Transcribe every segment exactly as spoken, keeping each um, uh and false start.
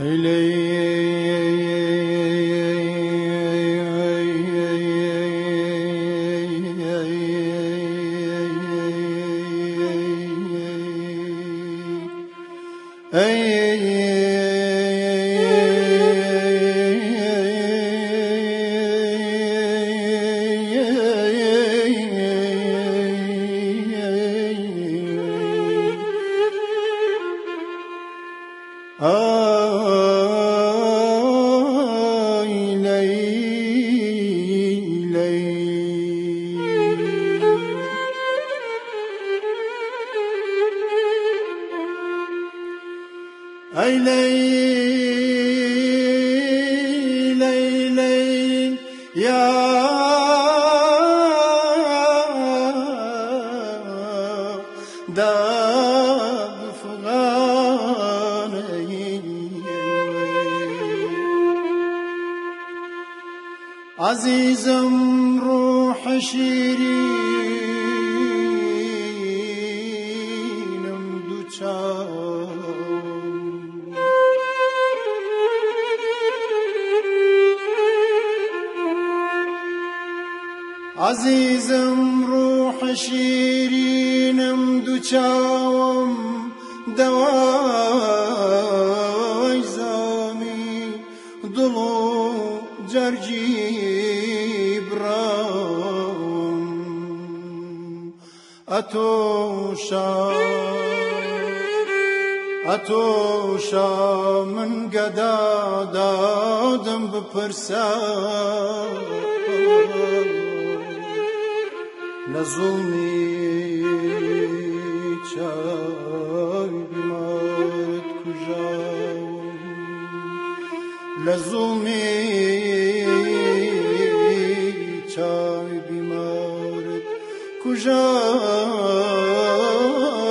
ای لیل لیل لیل یا داغ فغانی عزیزم روح شیرینم دوچار عزیزم روح شیرینم دوچاوم دوای زامی دلو جرجی برام اتوشا اتوشا من قدا دادم بپرسا لظلمی چای بیمارت کجاوم لظلمی چای بیمارت کجاوم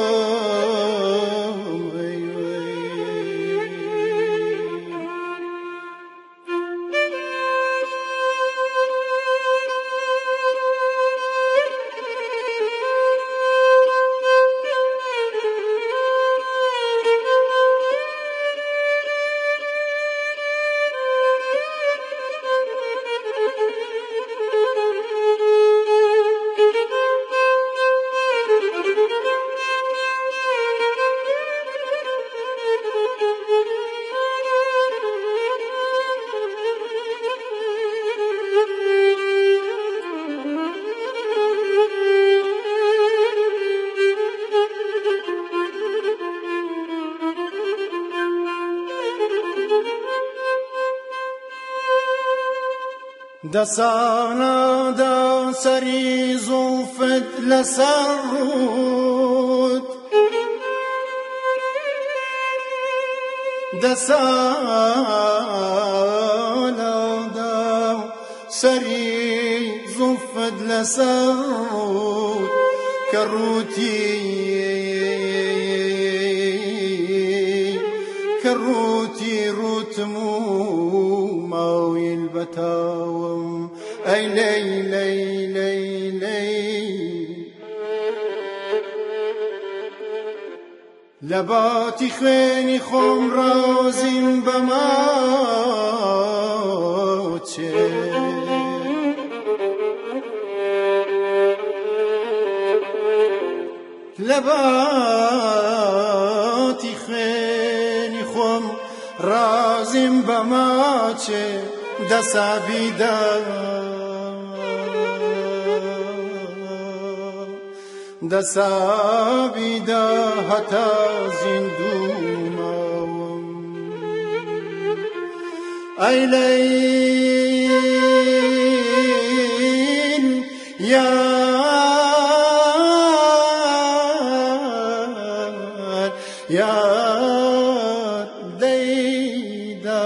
دسانا دا سری زلفت لسر رود دسانا دا سری زلفت لسر رود كروتي كروتي روتمو ماوي البتاوم اي لي لي لي لي لباتي خيني خم رازم بماتي لباتي خيني خم رازم بماتي دسا بیدا دسا بیدا حتا زندومم ای لیل یار یار دیدا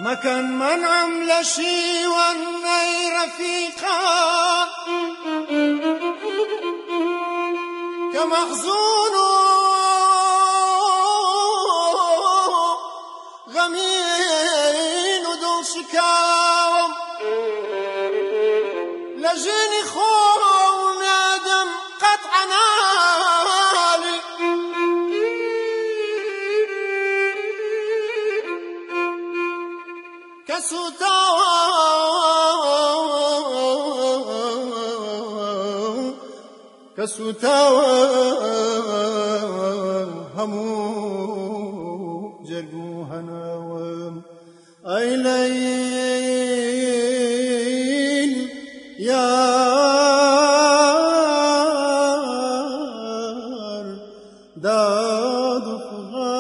مكان منعم لشي والني رفيقا كمخزون غمين دول شكاوم لجيني خو نادم قطع نالي كسوتا كسوتا همو جرقو هناوم أي ليل يار داد فغان